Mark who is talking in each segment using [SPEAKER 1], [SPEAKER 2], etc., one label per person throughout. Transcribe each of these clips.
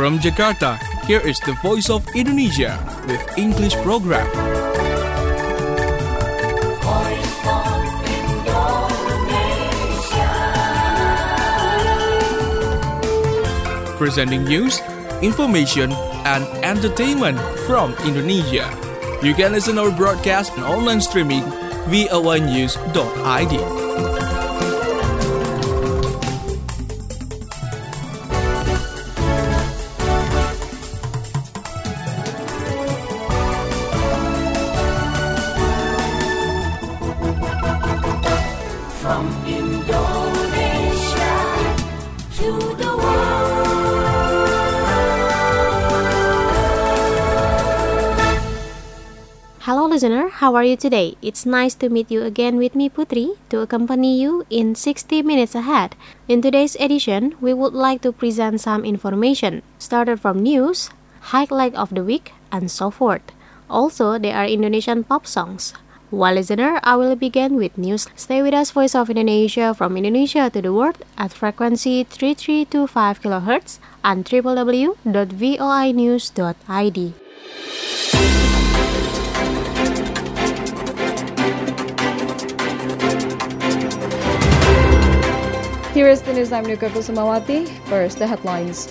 [SPEAKER 1] From Jakarta, here is the Voice of Indonesia with English program.
[SPEAKER 2] Voice of Indonesia.
[SPEAKER 1] Presenting news, information, and entertainment from Indonesia. You can listen our broadcast and online streaming voanews.id.
[SPEAKER 2] From Indonesia to the world.
[SPEAKER 3] Hello listener, how are you today? It's nice to meet you again with me Putri to accompany you in 60 minutes ahead. In today's edition, we would like to present some information, started from news, highlight of the week, and so forth. Also, there are Indonesian pop songs. Well, listener, I will begin with news. Stay with us, Voice of Indonesia, from Indonesia to the world at frequency 3325 kHz and www.voinews.id.
[SPEAKER 4] Here is the news. I'm Nuka Kusumawati. First, the headlines.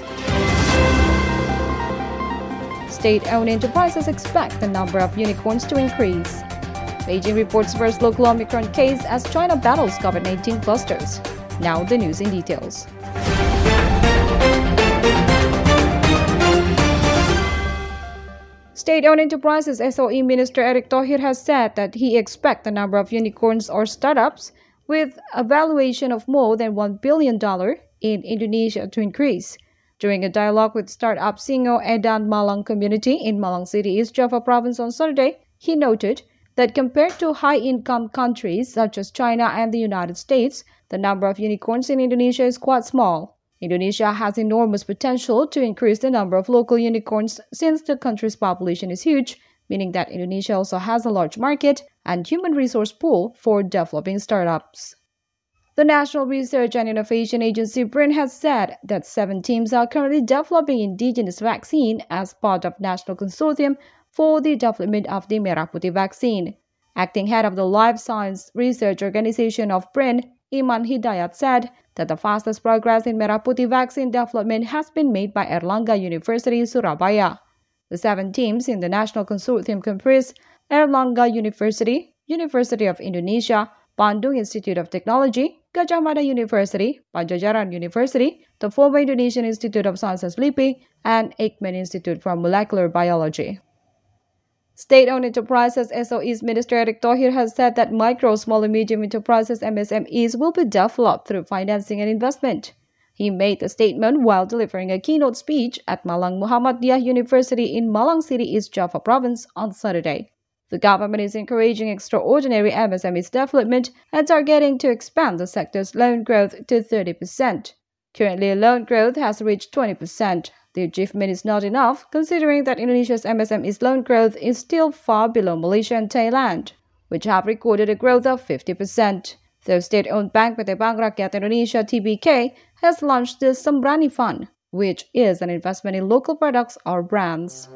[SPEAKER 4] State-owned enterprises expect the number of unicorns to increase. Beijing reports first local Omicron case as China battles COVID-19 clusters. Now the news in details. State-owned enterprises SOE Minister Erick Thohir has said that he expects the number of unicorns or startups with a valuation of more than $1 billion in Indonesia to increase. During a dialogue with startup Singo Edan Malang community in Malang City, East Java province on Saturday, he noted that compared to high-income countries such as China and the United States, the number of unicorns in Indonesia is quite small. Indonesia has enormous potential to increase the number of local unicorns since the country's population is huge, meaning that Indonesia also has a large market and human resource pool for developing startups. The National Research and Innovation Agency BRIN has said that 7 teams are currently developing indigenous vaccine as part of national consortium for the development of the Merah Putih vaccine. Acting head of the Life Science Research Organization of BRIN, Iman Hidayat said that the fastest progress in Merah Putih vaccine development has been made by Airlangga University, Surabaya. The 7 teams in the national consortium comprise Airlangga University, University of Indonesia, Bandung Institute of Technology, Gadjah Mada University, Padjadjaran University, the former Indonesian Institute of Sciences LIPI, and Eijkman Institute for Molecular Biology. State-owned enterprises SOE's Minister Erick Thohir has said that micro, small and medium enterprises MSMEs will be developed through financing and investment. He made the statement while delivering a keynote speech at Malang Muhammadiyah University in Malang City, East Java Province on Saturday. The government is encouraging extraordinary MSMEs development and targeting to expand the sector's loan growth to 30%. Currently, loan growth has reached 20%. The achievement is not enough, considering that Indonesia's MSMEs loan growth is still far below Malaysia and Thailand, which have recorded a growth of 50%. The state-owned bank PT Bank Rakyat Indonesia (TBK) has launched the Sembrani Fund, which is an investment in local products or brands.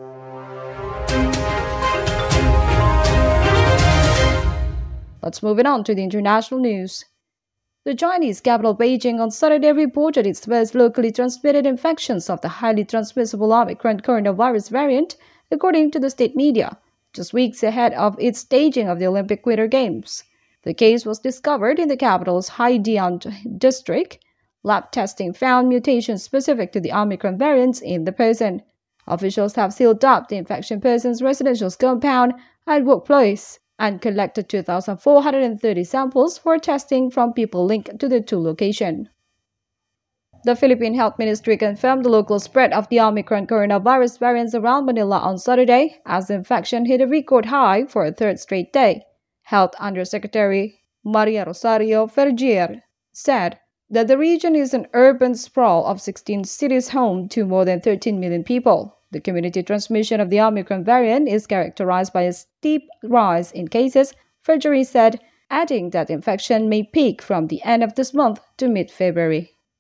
[SPEAKER 4] Let's move it on to the international news. The Chinese capital Beijing on Saturday reported its first locally transmitted infections of the highly transmissible Omicron coronavirus variant, according to the state media, just weeks ahead of its staging of the Olympic Winter Games. The case was discovered in the capital's Haidian district. Lab testing found mutations specific to the Omicron variants in the person. Officials have sealed up the infection person's residential compound and workplace and collected 2,430 samples for testing from people linked to the 2 locations. The Philippine Health Ministry confirmed the local spread of the Omicron coronavirus variants around Manila on Saturday as the infection hit a record high for a 3rd straight day. Health Undersecretary Maria Rosario Fergier said that the region is an urban sprawl of 16 cities home to more than 13 million people. The community transmission of the Omicron variant is characterized by a steep rise in cases, Fergier said, adding that infection may peak from the end of this month to mid-February.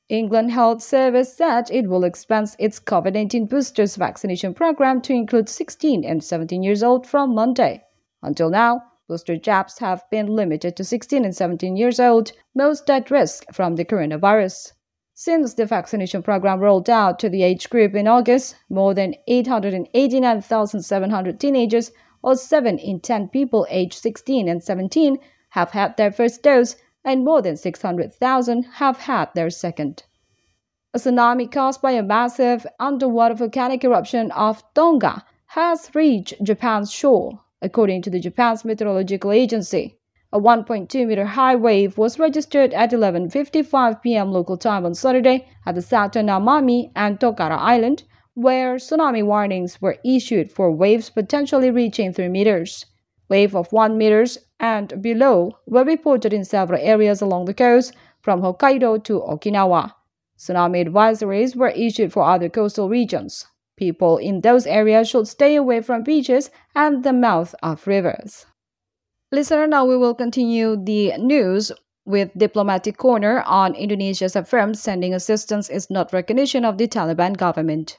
[SPEAKER 4] England Health Service said it will expand its COVID-19 boosters vaccination program to include 16 and 17 years old from Monday. Until now, booster jabs have been limited to 16 and 17 years old, most at risk from the coronavirus. Since the vaccination program rolled out to the age group in August, more than 889,700 teenagers, or 7 in 10 people aged 16 and 17, have had their first dose, and more than 600,000 have had their second. A tsunami caused by a massive underwater volcanic eruption off Tonga has reached Japan's shore, according to the Japan's Meteorological Agency. A 1.2-meter high wave was registered at 11:55 p.m. local time on Saturday at the southern Amami and Tokara Island, where tsunami warnings were issued for waves potentially reaching 3 meters. Waves of 1 meter and below were reported in several areas along the coast, from Hokkaido to Okinawa. Tsunami advisories were issued for other coastal regions. People in those areas should stay away from beaches and the mouth of rivers. Listener, now we will continue the news with Diplomatic Corner on Indonesia's affirmed sending assistance is not recognition of the Taliban government.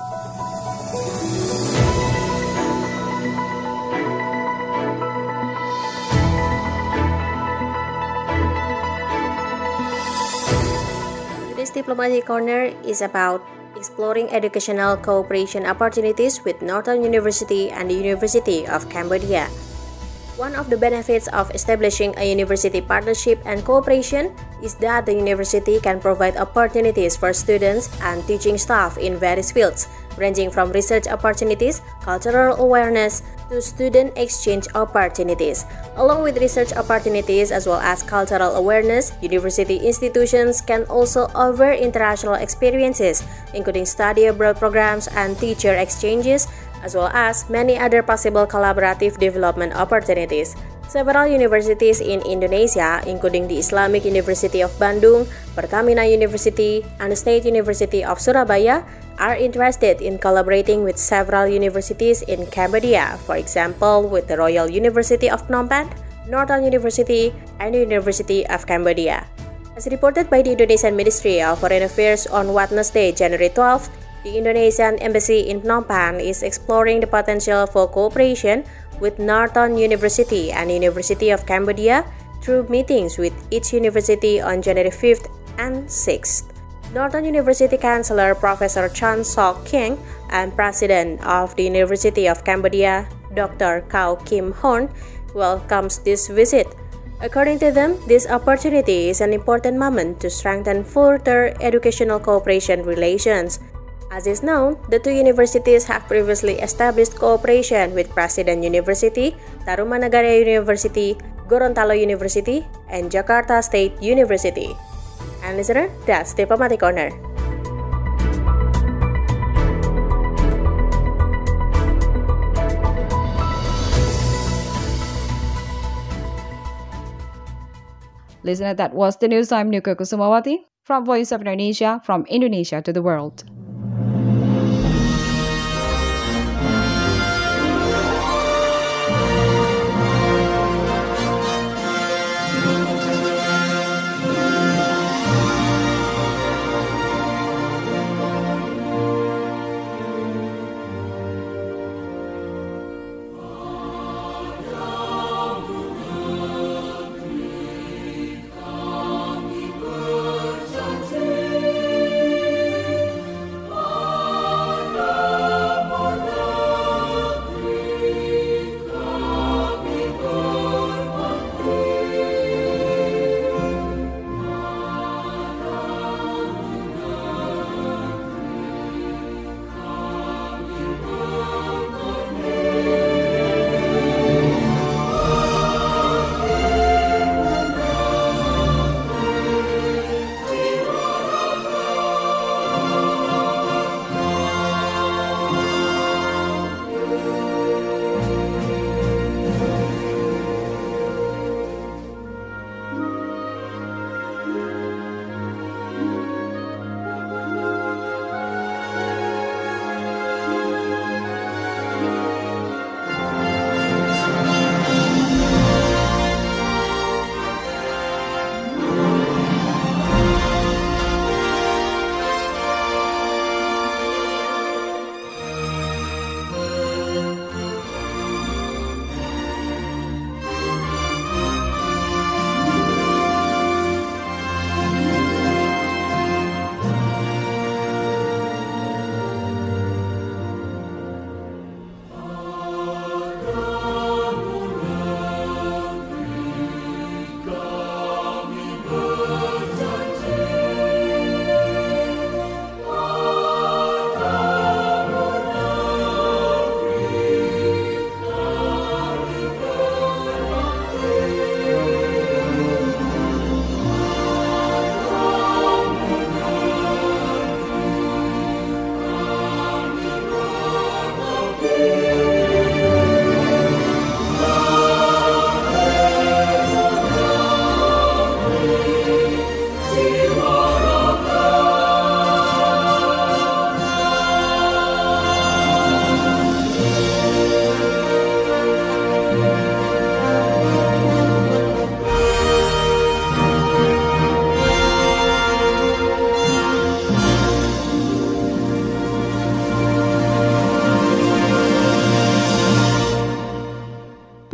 [SPEAKER 3] Today's Diplomatic Corner is about exploring educational cooperation opportunities with Northern University and the University of Cambodia. One of the benefits of establishing a university partnership and cooperation is that the university can provide opportunities for students and teaching staff in various fields, ranging from research opportunities, cultural awareness, to student exchange opportunities. Along with research opportunities as well as cultural awareness, university institutions can also offer international experiences, including study abroad programs and teacher exchanges, as well as many other possible collaborative development opportunities. Several universities in Indonesia, including the Islamic University of Bandung, Pertamina University, and the State University of Surabaya, are interested in collaborating with several universities in Cambodia, for example, with the Royal University of Phnom Penh, Northern University, and the University of Cambodia. As reported by the Indonesian Ministry of Foreign Affairs on Wednesday, January 12, the Indonesian Embassy in Phnom Penh is exploring the potential for cooperation with Northern University and University of Cambodia through meetings with each university on January 5th and 6th. Northern University Chancellor Professor Chan Sok King and President of the University of Cambodia, Dr. Kao Kim Horn, welcomes this visit. According to them, this opportunity is an important moment to strengthen further educational cooperation relations. As is known, the two universities have previously established cooperation with Presiden University, Tarumanagara University, Gorontalo University, and Jakarta State University. And listener, that's Diplomatic Corner.
[SPEAKER 4] Listener, that was the news. I'm Nuka Kusumawati from Voice of Indonesia, from Indonesia to the world.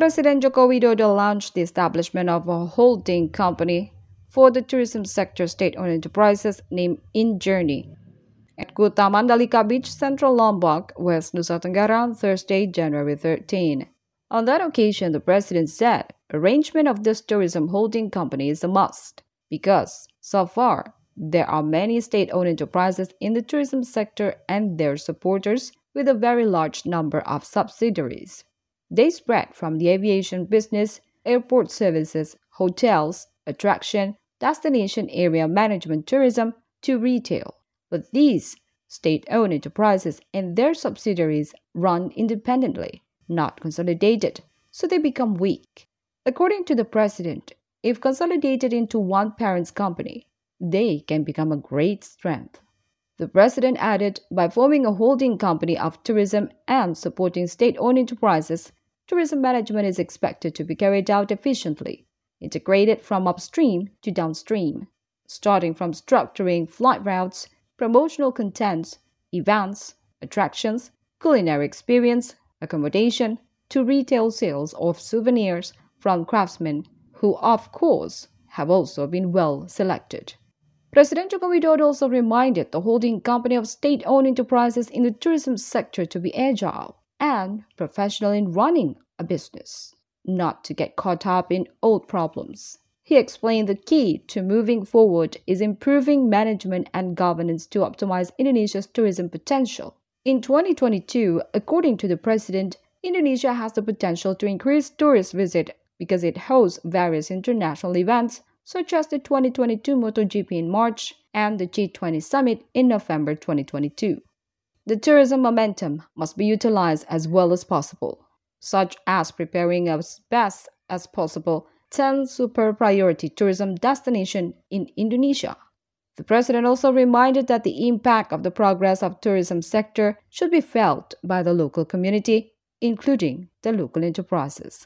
[SPEAKER 4] President Joko Widodo launched the establishment of a holding company for the tourism sector state-owned enterprises named InJourney at Kuta Mandalika Beach, Central Lombok, West Nusa Tenggara on Thursday, January 13. On that occasion, the president said arrangement of this tourism holding company is a must because, so far, there are many state-owned enterprises in the tourism sector and their supporters with a very large number of subsidiaries. They spread from the aviation business, airport services, hotels, attraction, destination area management tourism to retail. But these state-owned enterprises and their subsidiaries run independently, not consolidated, so they become weak. According to the president, if consolidated into one parent's company, they can become a great strength. The president added, by forming a holding company of tourism and supporting state-owned enterprises, tourism management is expected to be carried out efficiently, integrated from upstream to downstream, starting from structuring flight routes, promotional contents, events, attractions, culinary experience, accommodation, to retail sales of souvenirs from craftsmen who, of course, have also been well selected. President Joko Widodo also reminded the holding company of state-owned enterprises in the tourism sector to be agile and professional in running a business, not to get caught up in old problems. He explained the key to moving forward is improving management and governance to optimize Indonesia's tourism potential. In 2022, according to the president, Indonesia has the potential to increase tourist visits because it hosts various international events such as the 2022 MotoGP in March and the G20 Summit in November 2022. The tourism momentum must be utilized as well as possible, such as preparing as best as possible 10 super priority tourism destinations in Indonesia. The president also reminded that the impact of the progress of tourism sector should be felt by the local community, including the local enterprises.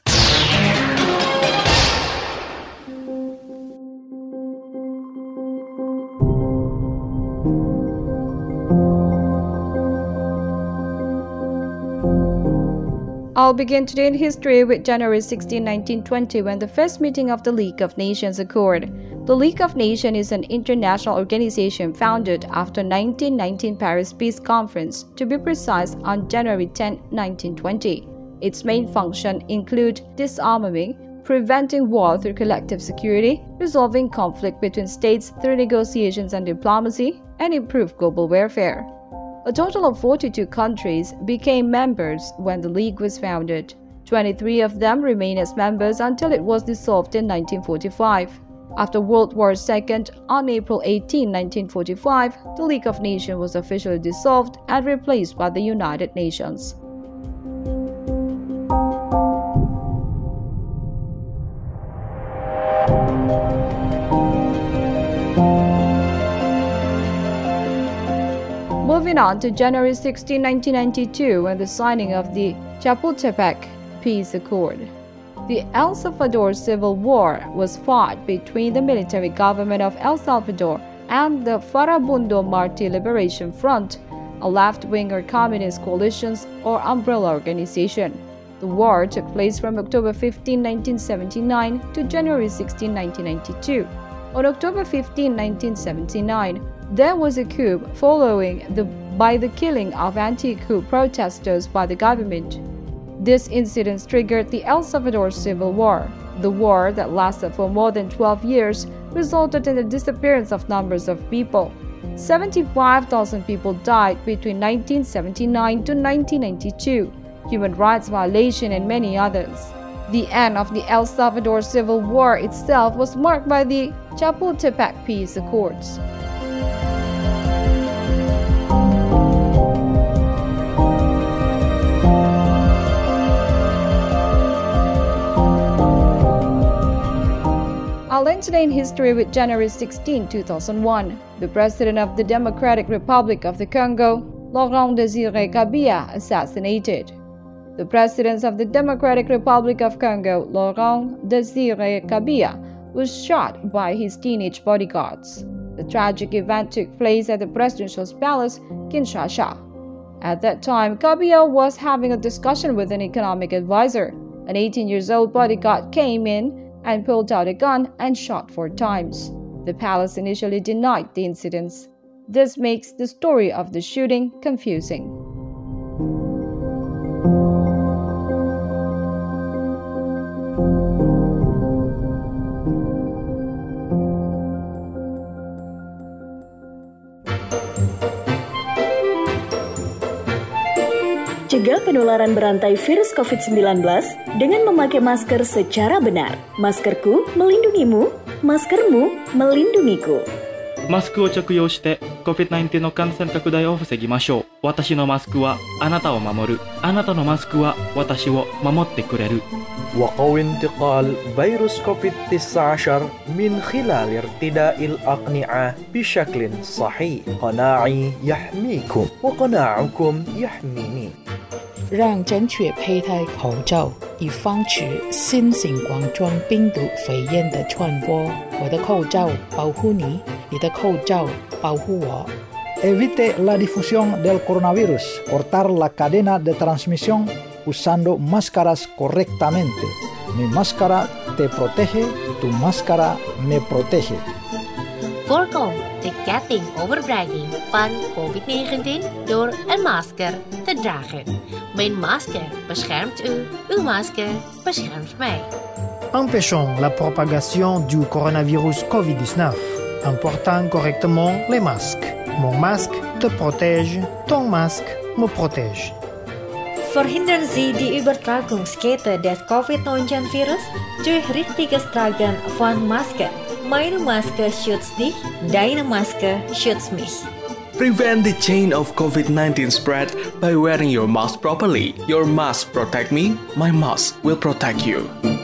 [SPEAKER 4] I'll begin today in history with January 16, 1920, when the first meeting of the League of Nations occurred. The League of Nations is an international organization founded after 1919 Paris Peace Conference, to be precise, on January 10, 1920. Its main functions include disarming, preventing war through collective security, resolving conflict between states through negotiations and diplomacy, and improve global welfare. A total of 42 countries became members when the League was founded. 23 of them remained as members until it was dissolved in 1945. After World War II, on April 18, 1945, the League of Nations was officially dissolved and replaced by the United Nations. Moving on to January 16, 1992, when the signing of the Chapultepec Peace Accord. The El Salvador Civil War was fought between the military government of El Salvador and the Farabundo Marti Liberation Front, a left-wing or communist coalitions or umbrella organization. The war took place from October 15, 1979 to January 16, 1992. On October 15, 1979, there was a coup following by the killing of anti-coup protesters by the government. This incident triggered the El Salvador Civil War. The war, that lasted for more than 12 years, resulted in the disappearance of numbers of people. 75,000 people died between 1979 to 1992, human rights violation and many others. The end of the El Salvador Civil War itself was marked by the Chapultepec Peace Accords. I'll end today in history with January 16, 2001. The President of the Democratic Republic of the Congo, Laurent Désiré Kabila, assassinated. The President of the Democratic Republic of Congo, Laurent Désiré Kabila, was shot by his teenage bodyguards. The tragic event took place at the Presidential Palace, Kinshasa. At that time, Kabila was having a discussion with an economic advisor. An 18-year-old bodyguard came in and pulled out a gun and shot 4 times. The palace initially denied the incidents. This makes the story of the shooting confusing.
[SPEAKER 5] Cegah penularan berantai virus COVID-19 dengan memakai masker secara benar. Maskerku melindungimu, maskermu melindungiku.
[SPEAKER 6] マスクを着用して COVID-19 の感染拡大を防ぎましょう。私のマスクはあなたを守る。あなたのマスクは私を守ってくれる。
[SPEAKER 7] وقوي انتقال فيروس كوفيد-19 من خلال ارتداء الأقنعة بشكل صحيح. قناعي يحميكم وقناعكم يحميني.
[SPEAKER 8] 让正确佩戴口罩，以防止新型冠状病毒肺炎的传播。我的口罩保护你，你的口罩保护我。
[SPEAKER 9] Evite la difusión del coronavirus. Cortar la cadena de transmisión usando máscaras correctamente. Mi máscara te protege, tu máscara me protege.
[SPEAKER 10] Voorkom de ketting overbrenging van COVID-19 door een masker te dragen. Mijn masker beschermt u, uw masker beschermt mij.
[SPEAKER 11] Empêchons la propagation du coronavirus COVID-19 en portant correctement les masques. Mon masque te protège, ton masque me protège.
[SPEAKER 12] Verhindern Sie die Übertragungskette des COVID-19-Virus durch richtiges Tragen von Masken. Meine Maske schützt dich, deine Maske schützt mich.
[SPEAKER 1] Prevent the chain of COVID-19 spread by wearing your mask properly. Your mask protect me, my mask will protect you.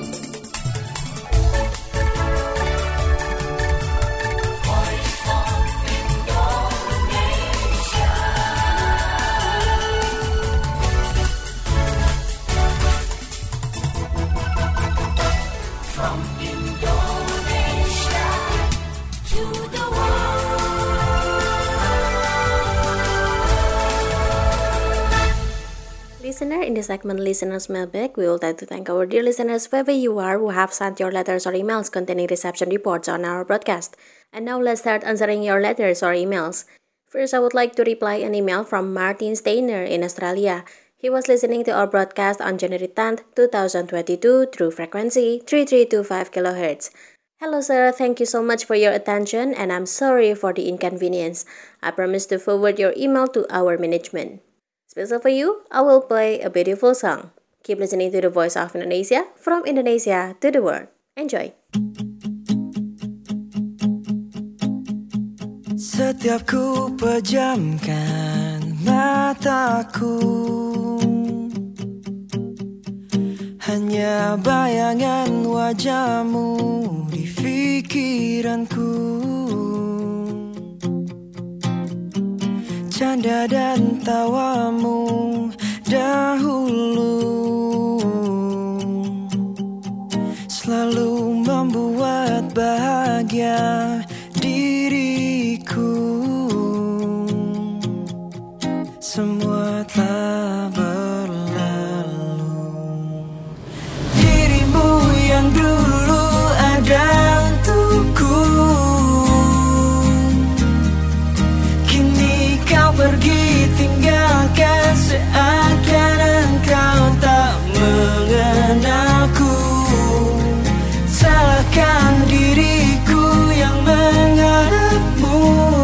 [SPEAKER 3] Listener, in the segment Listeners Mailbag, we would like to thank our dear listeners wherever you are who have sent your letters or emails containing reception reports on our broadcast. And now let's start answering your letters or emails. First, I would like to reply an email from Martin Steiner in Australia. He was listening to our broadcast on January 10th, 2022 through frequency 3325 kHz. Hello sir, thank you so much for your attention and I'm sorry for the inconvenience. I promise to forward your email to our management. Special for you, I will play a beautiful song. Keep listening to the Voice of Indonesia, from Indonesia to the world. Enjoy!
[SPEAKER 13] Setiap ku pejamkan mataku, hanya bayangan wajahmu di pikiranku. Canda dan tawamu dahulu selalu membuat bahagia diriku. Semua telah berlalu. Dirimu yang dulu ada untukku, kini kau pergi tinggalkan, seakan engkau tak mengenalku. Salahkan diriku yang mengharapmu.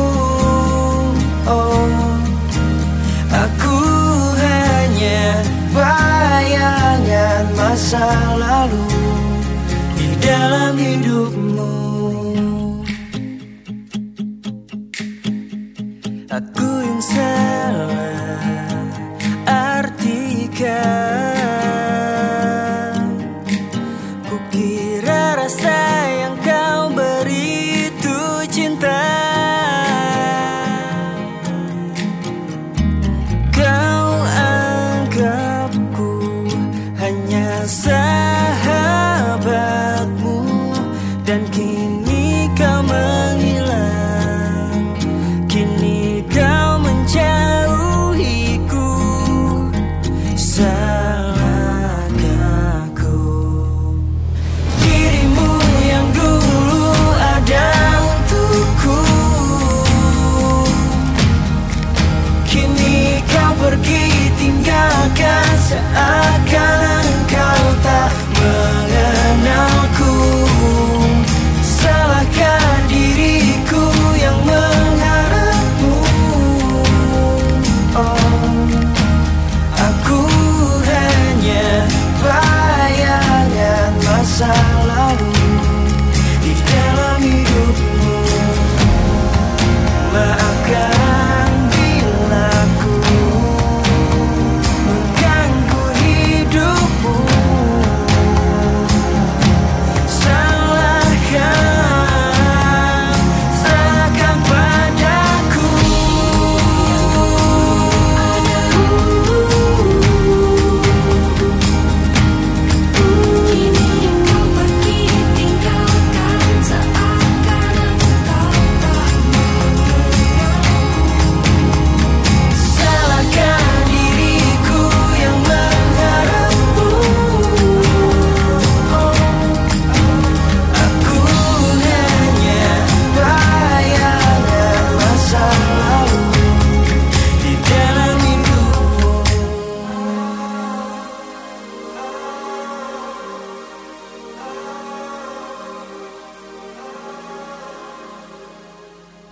[SPEAKER 13] Oh, aku hanya bayangan masa lalu di dalam hidupmu. Aku yang salah artikan, kukira rasa yang kau beri itu cinta. Kau anggapku hanya sahabatmu, dan kini kau menghilang. Kini kau menjauhiku. Salahkah aku?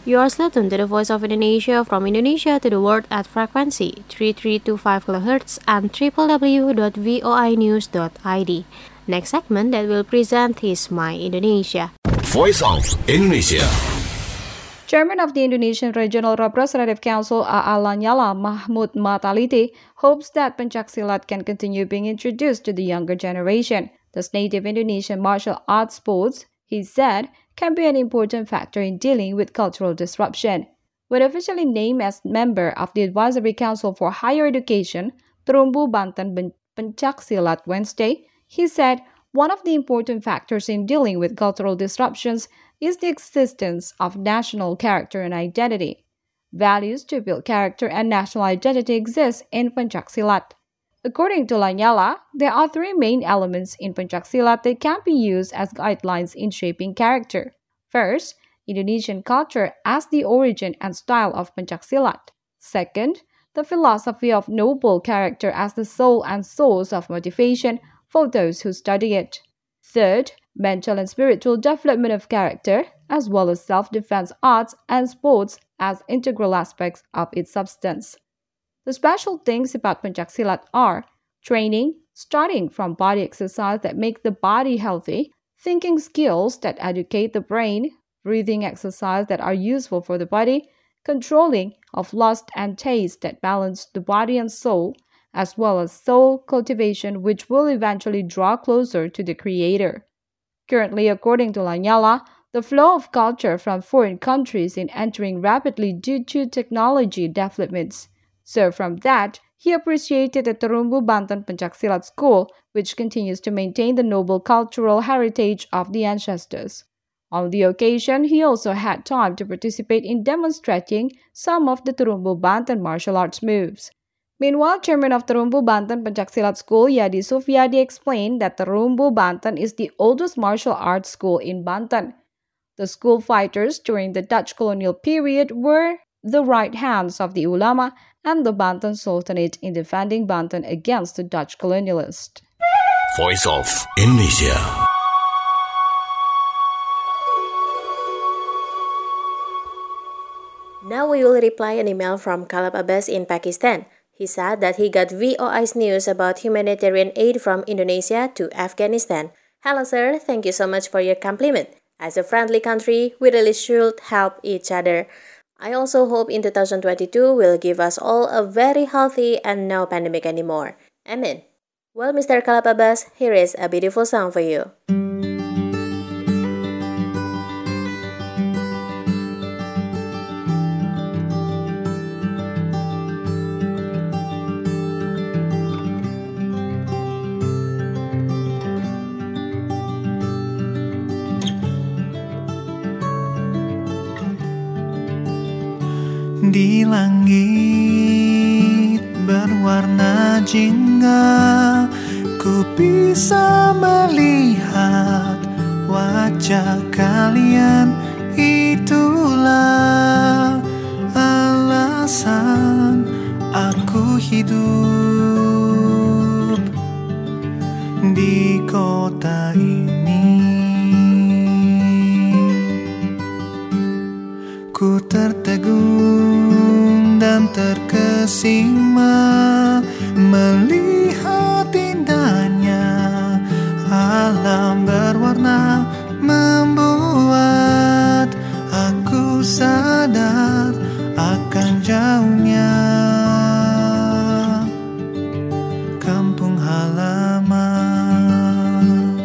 [SPEAKER 3] You are still tuned to the Voice of Indonesia from Indonesia to the world at frequency 3325 kHz and www.voinews.id. Next segment that will present is My Indonesia.
[SPEAKER 14] Voice of Indonesia.
[SPEAKER 4] Chairman of the Indonesian Regional Representative Council AA Lanyala, Mahmud Mataliti, hopes that Pencaksilat can continue being introduced to the younger generation. This native Indonesian martial arts sports, he said, can be an important factor in dealing with cultural disruption. When officially named as member of the Advisory Council for Higher Education, Terumbu Banten Pencaksilat Wednesday, he said one of the important factors in dealing with cultural disruptions is the existence of national character and identity. Values to build character and national identity exist in Pencaksilat. According to Lanyala, there are three main elements in Pencaksilat that can be used as guidelines in shaping character. First, Indonesian culture as the origin and style of Pencaksilat. Second, the philosophy of noble character as the soul and source of motivation for those who study it. Third, mental and spiritual development of character, as well as self-defense arts and sports as integral aspects of its substance. The special things about Pencaksilat are training, starting from body exercise that make the body healthy, thinking skills that educate the brain, breathing exercise that are useful for the body, controlling of lust and taste that balance the body and soul, as well as soul cultivation which will eventually draw closer to the Creator. Currently, according to Lanyala, the flow of culture from foreign countries is entering rapidly due to technology developments. So from that, he appreciated the Terumbu Banten Pencaksilat School, which continues to maintain the noble cultural heritage of the ancestors. On the occasion, he also had time to participate in demonstrating some of the Terumbu Banten martial arts moves. Meanwhile, chairman of Terumbu Banten Pencaksilat School, Yadi Sufyadi, explained that Terumbu Banten is the oldest martial arts school in Banten. The school fighters during the Dutch colonial period were the right hands of the ulama and the Banten Sultanate in defending Banten against the Dutch colonialists.
[SPEAKER 14] Voice of Indonesia.
[SPEAKER 3] Now we will reply an email from Kalab Abbas in Pakistan. He said that he got VOI's news about humanitarian aid from Indonesia to Afghanistan. Hello sir, thank you so much for your compliment. As a friendly country, we really should help each other. I also hope in 2022 will give us all a very healthy and no pandemic anymore. Amen. Well, Mr. Kalab Abbas, here is a beautiful song for you.
[SPEAKER 15] Di langit berwarna jingga, ku bisa melihat wajah kalian. Itulah alasan aku hidup di kota ini. Ku tertegun dan terkesima melihat indahnya alam berwarna, membuat aku sadar akan jauhnya kampung halaman,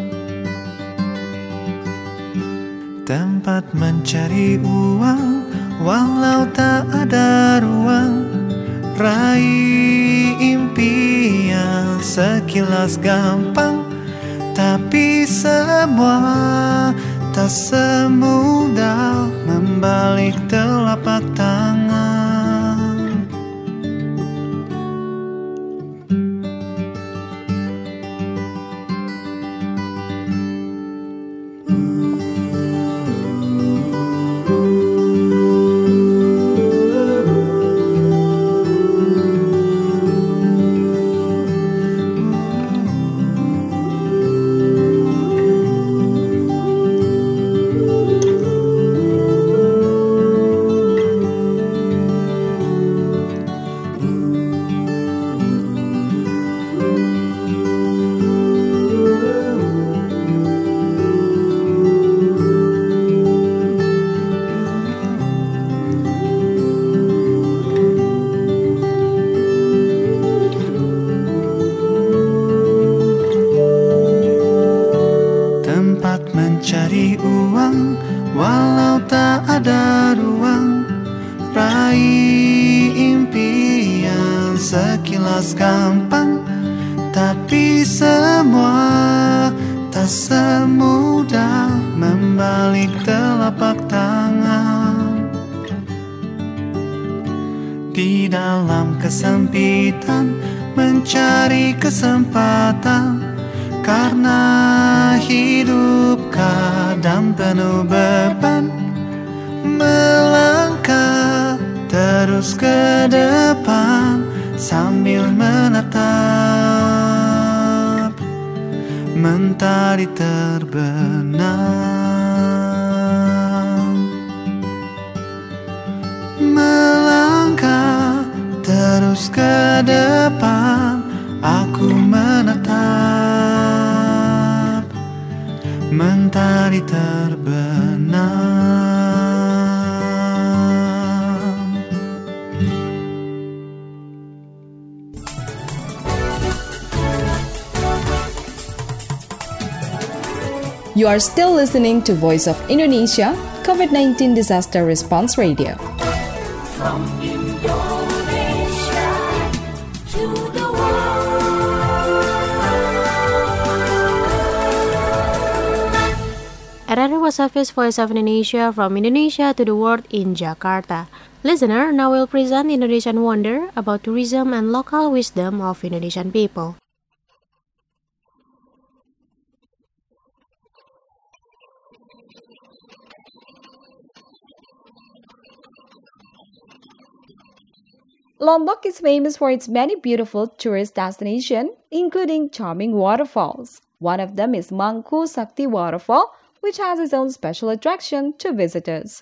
[SPEAKER 15] tempat mencari uang walau tak ada ruang, raih impian sekilas gampang, tapi semua tak semudah membalik telapak tangan. tempat mencari uang walau tak ada ruang. Raih impian sekilas gampang, tapi semua tak semudah membalik telapak tangan. Di dalam kesempitan mencari kesempatan, karena hidup kadang penuh beban. Melangkah terus ke depan sambil menatap mentari terbenam. Melangkah terus ke depan, aku menatap mentari terbenam.
[SPEAKER 16] You are still listening to Voice of Indonesia, COVID-19 Disaster Response Radio.
[SPEAKER 2] From Indonesia to the world.
[SPEAKER 3] RRI Wasafis Voice of Indonesia from Indonesia to the world in Jakarta. Listener, now we'll present Indonesian Wonder about tourism and local wisdom of Indonesian people.
[SPEAKER 4] Lombok is famous for its many beautiful tourist destinations, including charming waterfalls. One of them is Mangku Sakti Waterfall, which has its own special attraction to visitors.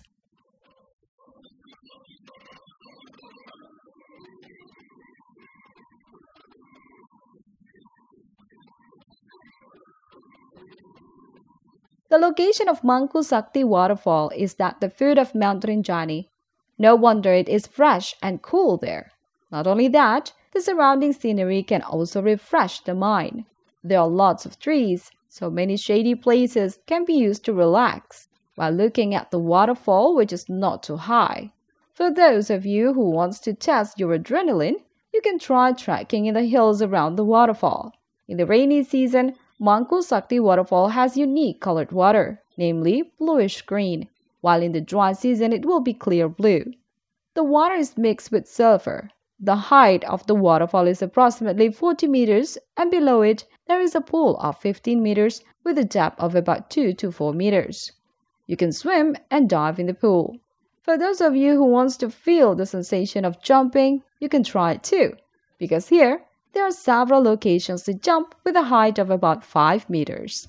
[SPEAKER 4] The location of Mangku Sakti Waterfall is at the foot of Mount Rinjani. No wonder it is fresh and cool there. Not only that, the surrounding scenery can also refresh the mind. There are lots of trees, so many shady places can be used to relax while looking at the waterfall, which is not too high. For those of you who wants to test your adrenaline, you can try trekking in the hills around the waterfall. In the rainy season, Mangku Sakti Waterfall has unique colored water, namely bluish green, while in the dry season it will be clear blue. The water is mixed with sulfur. The height of the waterfall is approximately 40 meters, and below it there is a pool of 15 meters with a depth of about 2 to 4 meters. You can swim and dive in the pool. For those of you who wants to feel the sensation of jumping, you can try it too, because here there are several locations to jump with a height of about 5 meters.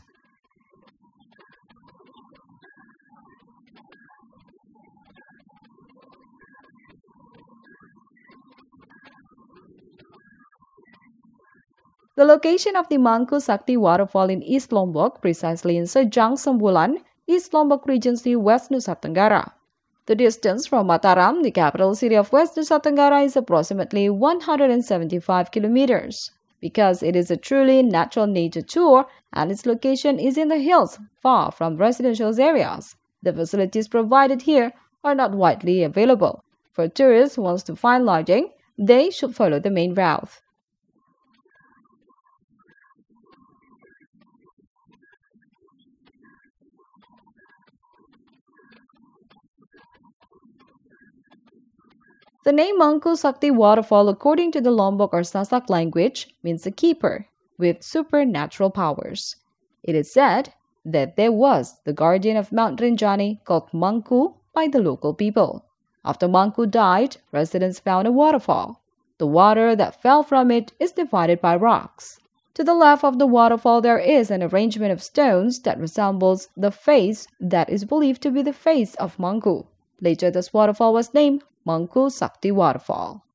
[SPEAKER 4] The location of the Mangku Sakti Waterfall in East Lombok, precisely in Sejang Sembulan, East Lombok Regency, West Nusa Tenggara. The distance from Mataram, the capital city of West Nusa Tenggara, is approximately 175 kilometers. Because it is a truly natural nature tour and its location is in the hills, far from residential areas, the facilities provided here are not widely available. For tourists who want to find lodging, they should follow the main route. The name Mangku Sakti Waterfall, according to the Lombok or Sasak language, means a keeper with supernatural powers. It is said that there was the guardian of Mount Rinjani called Mangku by the local people. After Mangku died, residents found a waterfall. The water that fell from it is divided by rocks. To the left of the waterfall there is an arrangement of stones that resembles the face that is believed to be the face of Mangku. Later this waterfall was named Mangku Sakti Waterfall.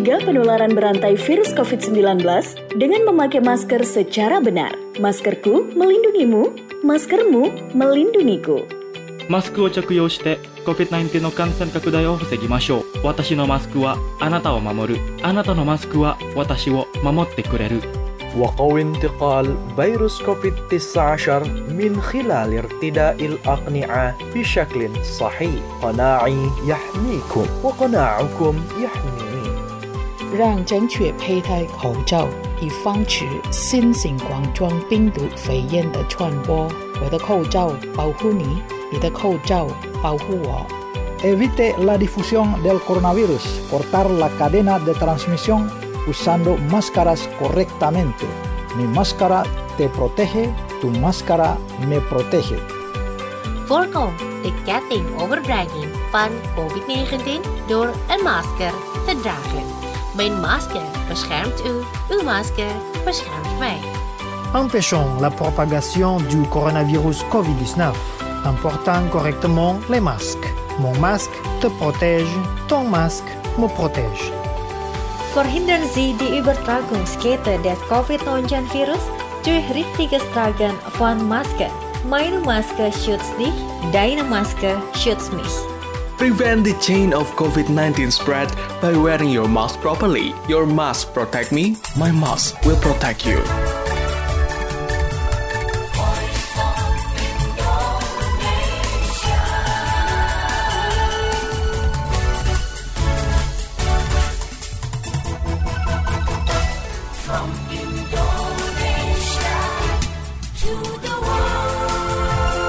[SPEAKER 5] Cegah penularan berantai virus COVID-19 dengan memakai masker secara benar. Maskerku melindungimu, maskermu melindungiku.
[SPEAKER 6] マスクを着用して COVID-19 の感染拡大を防ぎましょう。私のマスクはあなたを守る。あなたのマスクは私を守ってくれる。
[SPEAKER 7] وقوي انتقال فيروس كوفيد-19 من خلال ارتداء الأقنعة بشكل صحيح. قناعي يحميكم وقناعكم يحميني.
[SPEAKER 8] 让正确佩戴口罩，以防止新型冠状病毒肺炎的传播。我的口罩保护你，你的口罩保护我。
[SPEAKER 9] Evite la difusión del coronavirus. Cortar la cadena de transmisión usando máscaras correctamente. Mi máscara te protege, tu máscara me protege.
[SPEAKER 10] Voorkom de ketting overdraging van COVID-19 door een masker te dragen. Mijn masker beschermt u, uw masker beschermt mij.
[SPEAKER 11] Empêchons la propagation du coronavirus COVID-19 en portant correctement les masques. Mon masque te protège, ton masque me protège.
[SPEAKER 12] Verhindern Sie die Übertragungskette des Covid-19-Virus durch richtiges Tragen von Masken. Meine Maske schützt dich, deine Maske schützt mich.
[SPEAKER 1] Prevent the chain of COVID-19 spread by wearing your mask properly. Your mask protect me, my mask will protect you.
[SPEAKER 2] From Indonesia to the world.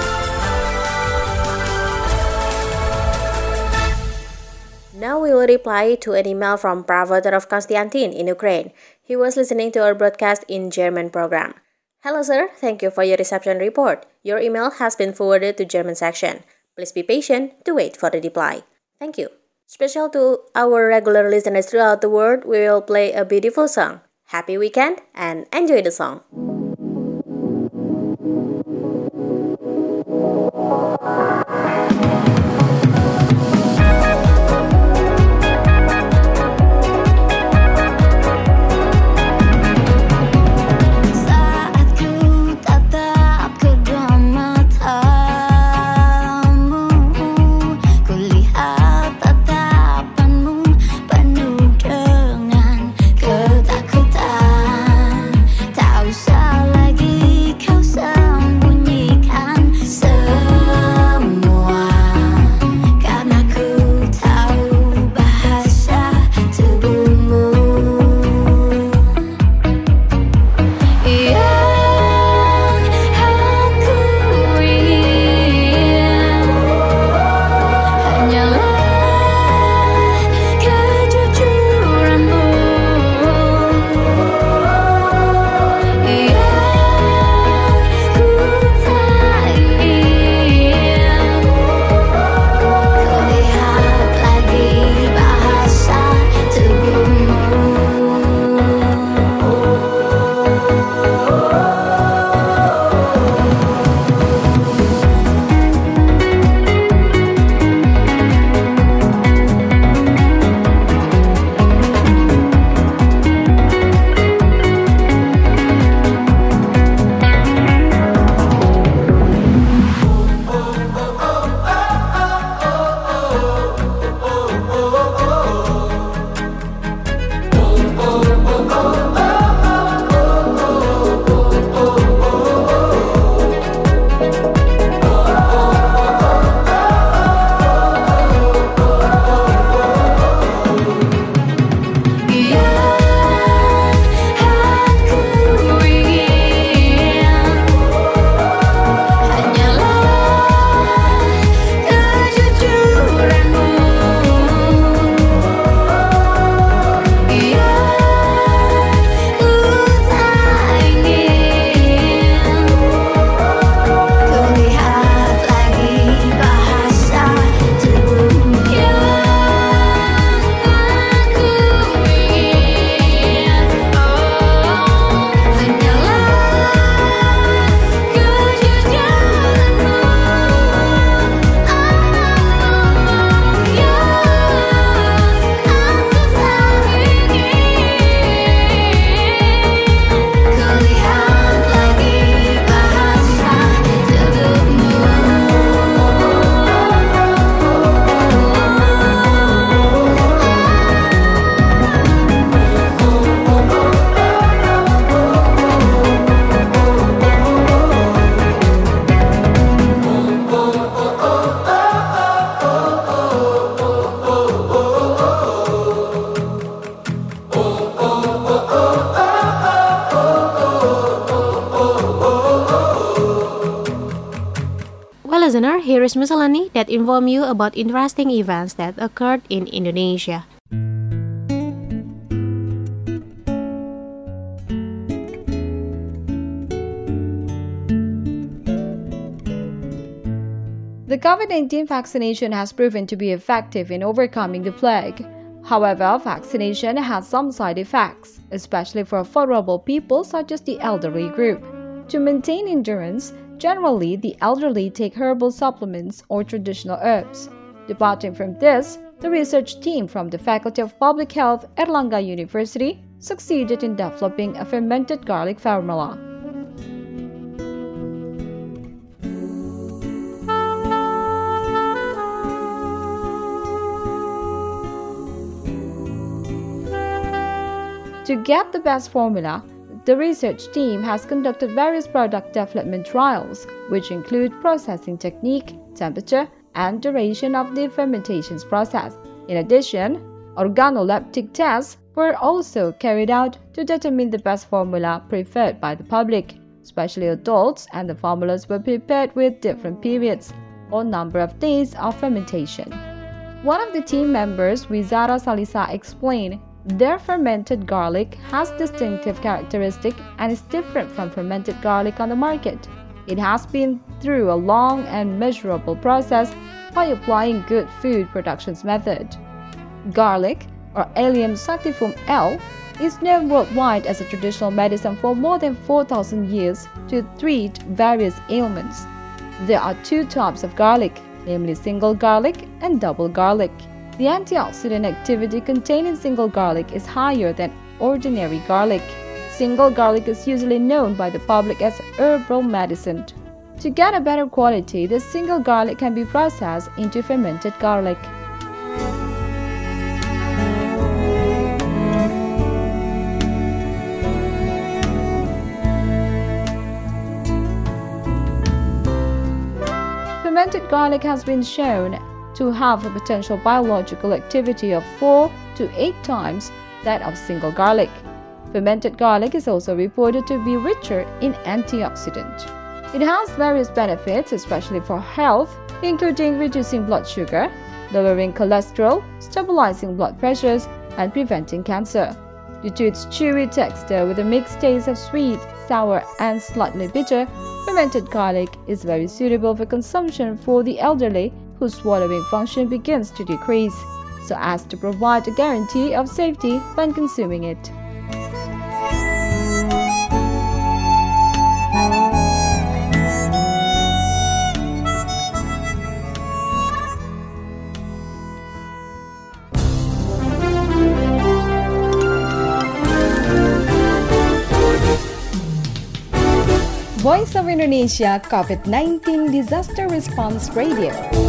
[SPEAKER 3] Now we will reply to an email from Pravodorov Konstantin in Ukraine. He was listening to our broadcast in German program. Hello sir, thank you for your reception report. Your email has been forwarded to German section. Please be patient to wait for the reply. Thank you. Special to our regular listeners throughout the world, we will play a beautiful song. Happy weekend and enjoy the song.
[SPEAKER 2] Saat ku tatap kedua matamu, kulihat tatapanmu penuh dengan ketakutan. Tak usah
[SPEAKER 3] listener, here is Miscellany that inform you about interesting events that occurred in Indonesia.
[SPEAKER 4] The COVID-19 vaccination has proven to be effective in overcoming the plague. However, vaccination has some side effects, especially for vulnerable people such as the elderly group. To maintain endurance, generally the elderly take herbal supplements or traditional herbs. Departing from this, the research team from the Faculty of Public Health, Airlangga University, succeeded in developing a fermented garlic formula. To get the best formula, the research team has conducted various product development trials, which include processing technique, temperature, and duration of the fermentation process. In addition, organoleptic tests were also carried out to determine the best formula preferred by the public, especially adults, and the formulas were prepared with different periods or number of days of fermentation. One of the team members, Wizara Salisa, explained, their fermented garlic has distinctive characteristics and is different from fermented garlic on the market. It has been through a long and measurable process by applying good food production method. Garlic, or Allium sativum L, is known worldwide as a traditional medicine for more than 4,000 years to treat various ailments. There are two types of garlic, namely single garlic and double garlic. The antioxidant activity contained in single garlic is higher than ordinary garlic. Single garlic is usually known by the public as herbal medicine. To get a better quality, the single garlic can be processed into fermented garlic. Fermented garlic has been shown to have a potential biological activity of 4 to 8 times that of single garlic. Fermented garlic is also reported to be richer in antioxidant. It has various benefits, especially for health, including reducing blood sugar, lowering cholesterol, stabilizing blood pressures, and preventing cancer. Due to its chewy texture with a mixed taste of sweet, sour, and slightly bitter, fermented garlic is very suitable for consumption for the elderly whose swallowing function begins to decrease, so as to provide a guarantee of safety when consuming it.
[SPEAKER 16] Voice of Indonesia COVID-19 Disaster Response Radio.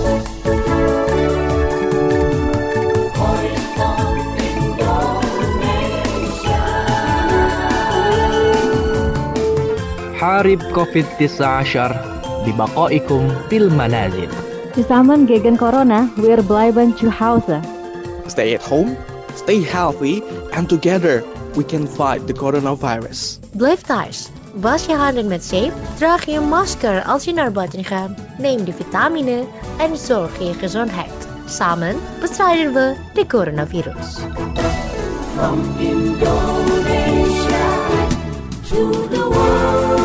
[SPEAKER 7] حارب COVID-19 ببقائكم في المنازل.
[SPEAKER 17] Zusammen gegen Corona, wir bleiben zu Hause.
[SPEAKER 18] Stay at home, stay healthy, and together we can fight the coronavirus.
[SPEAKER 10] Blijf thuis. Was je handen met zeep, draag je een masker als je naar buiten gaat, neem de vitamine en zorg voor je gezondheid. Samen bestrijden we de coronavirus.
[SPEAKER 2] From Indonesia to the world.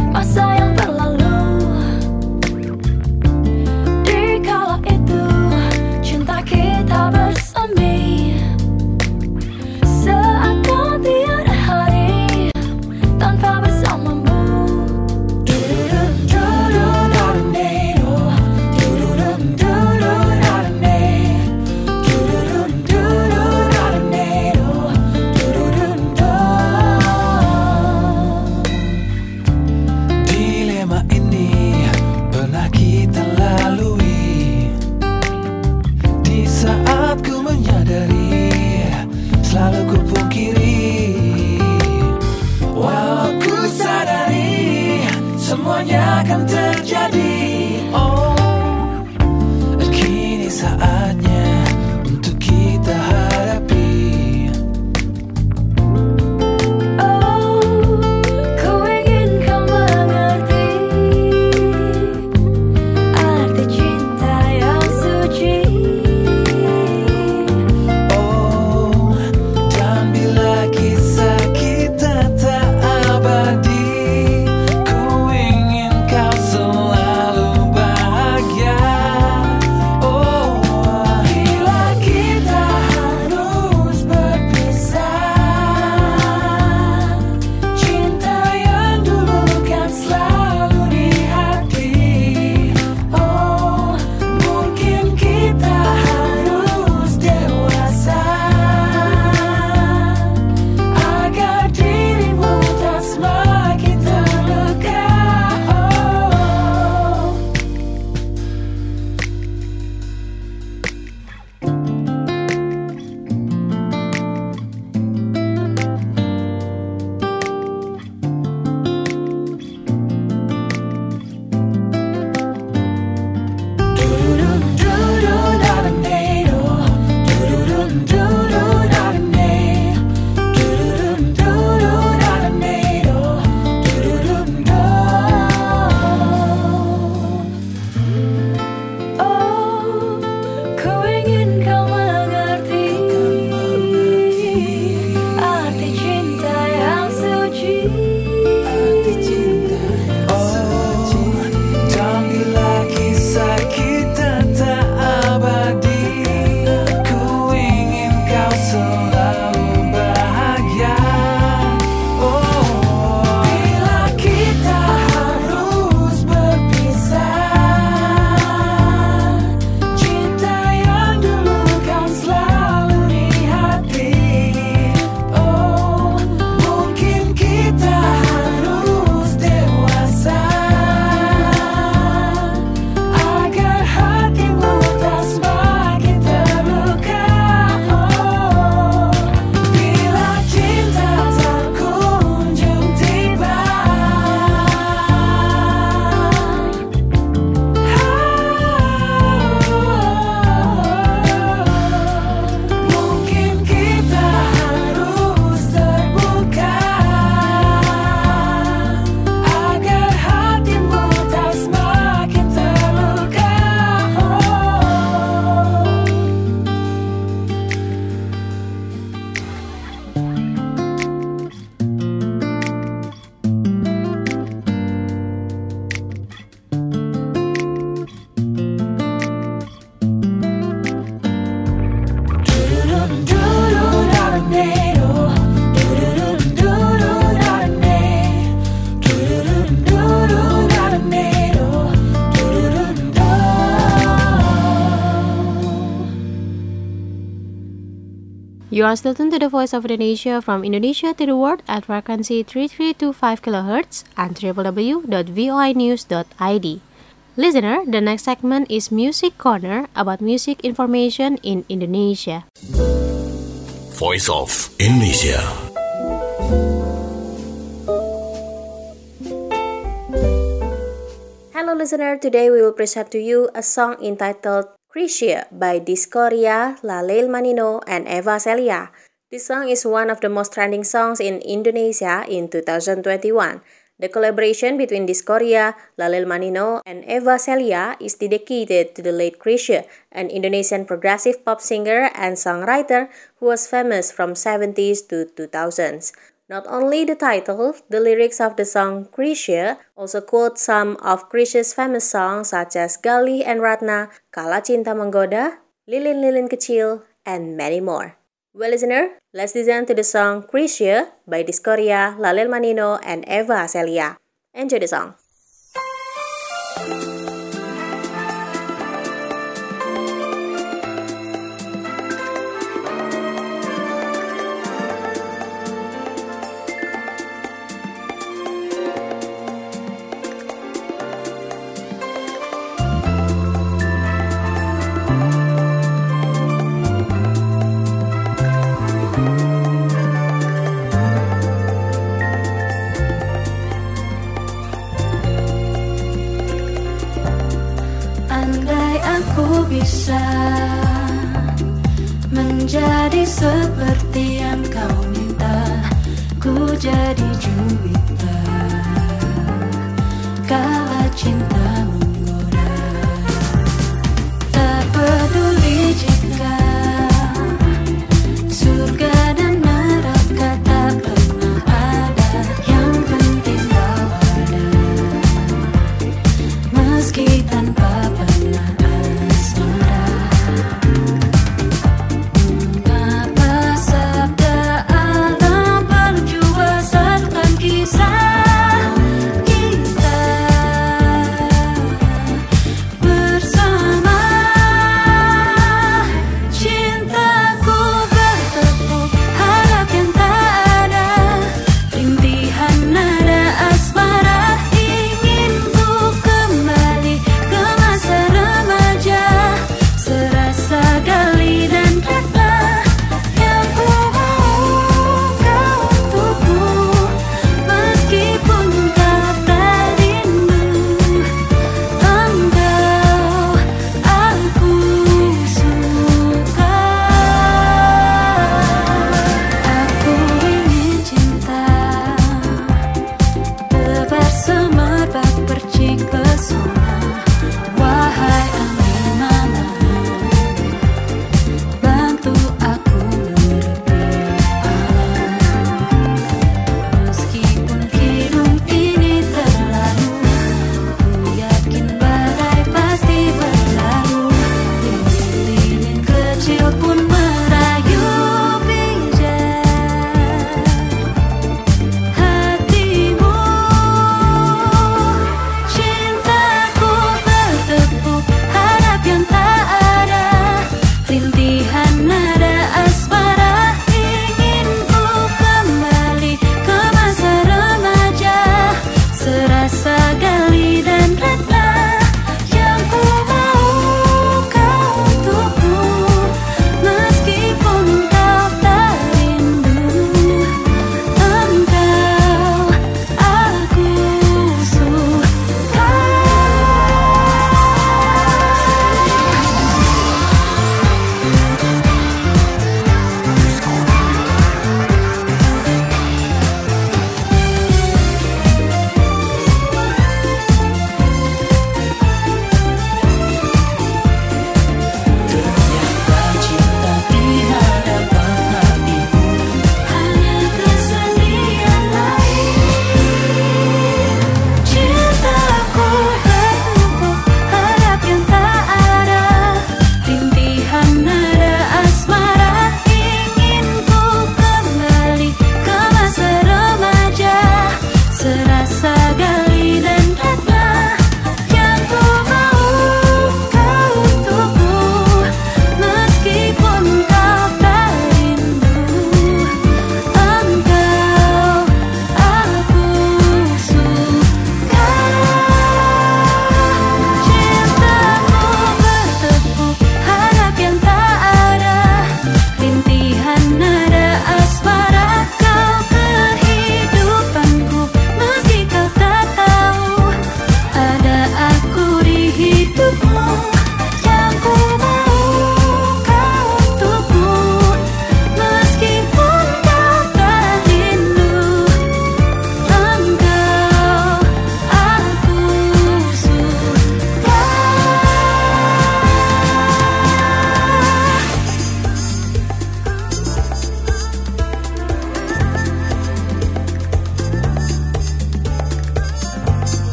[SPEAKER 2] Di kala itu
[SPEAKER 3] You are still tuned to the Voice of Indonesia from Indonesia to the world at frequency 3325 kHz and www.voinews.id. Listener, the next segment is Music Corner about music information in Indonesia.
[SPEAKER 14] Voice of Indonesia.
[SPEAKER 3] Hello listener, today we will present to you a song entitled Krisya by Diskoria, Lalil Manino, and Eva Celia. This song is one of the most trending songs in Indonesia in 2021. The collaboration between Diskoria, Lalil Manino, and Eva Celia is dedicated to the late Krisya, an Indonesian progressive pop singer and songwriter who was famous from 70s to 2000s. Not only the title, the lyrics of the song Krisya also quote some of Krisya's famous songs such as Galih and Ratna, Kala Cinta Menggoda, Lilin-Lilin Kecil, and many more. Well listener, let's listen to the song Krisya by Diskoria, Lalil Manino, and Eva Celia. Enjoy the song.
[SPEAKER 2] Bisa menjadi seperti yang kau minta, ku jadi juwita kala cinta menggoda. Tak peduli jika surga dan neraka tak pernah ada, yang penting kau ada, meski tanpa pernah. Kisah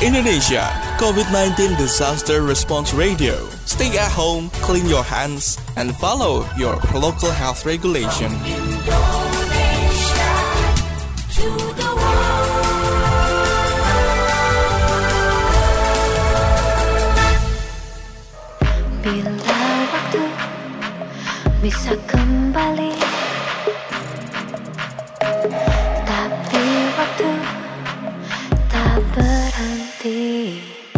[SPEAKER 1] Indonesia, COVID-19 Disaster Response Radio. Stay at home, clean your hands, and follow your local health regulation.
[SPEAKER 2] Indonesia to the world. Bila waktu bisa kembali, tapi waktu tak berhenti.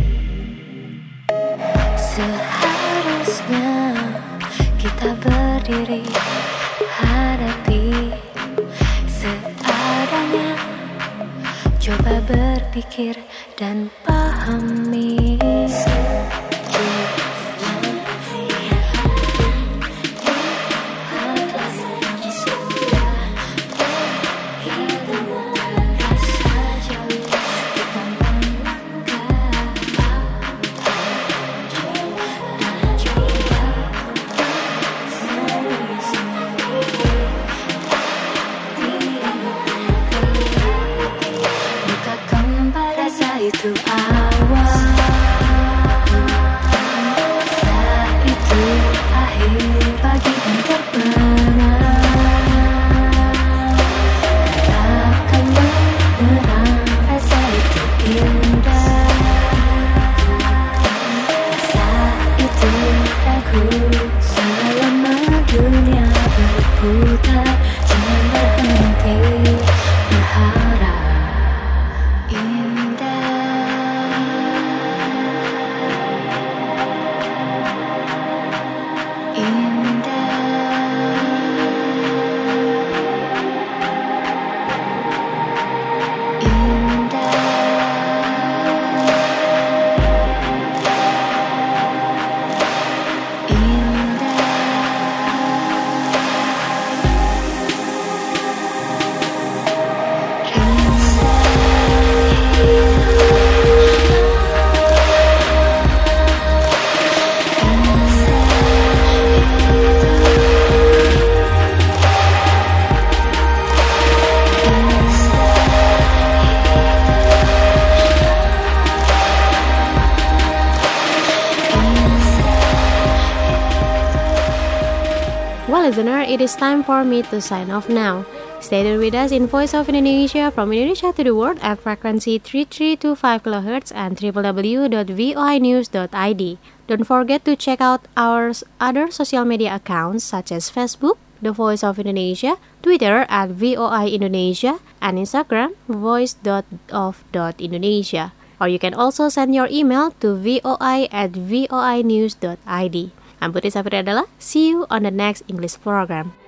[SPEAKER 2] Seharusnya kita berdiri, hadapi seadanya. Coba berpikir dan pahami. Itu awal, saat itu akhir pagi dan terbenam. Takkan menerang, rasa itu indah. Saat itu aku selama dunia berputar, jangan berhenti berharap.
[SPEAKER 3] Well, listener, it is time for me to sign off now. Stay tuned with us in Voice of Indonesia from Indonesia to the world at frequency 3325 kHz and www.voinews.id. Don't forget to check out our other social media accounts such as Facebook, The Voice of Indonesia, Twitter at VOI Indonesia, and Instagram, voice.of.indonesia. Or you can also send your email to voi@voinews.id. I'm Putri Safri Adela. See you on the next English program.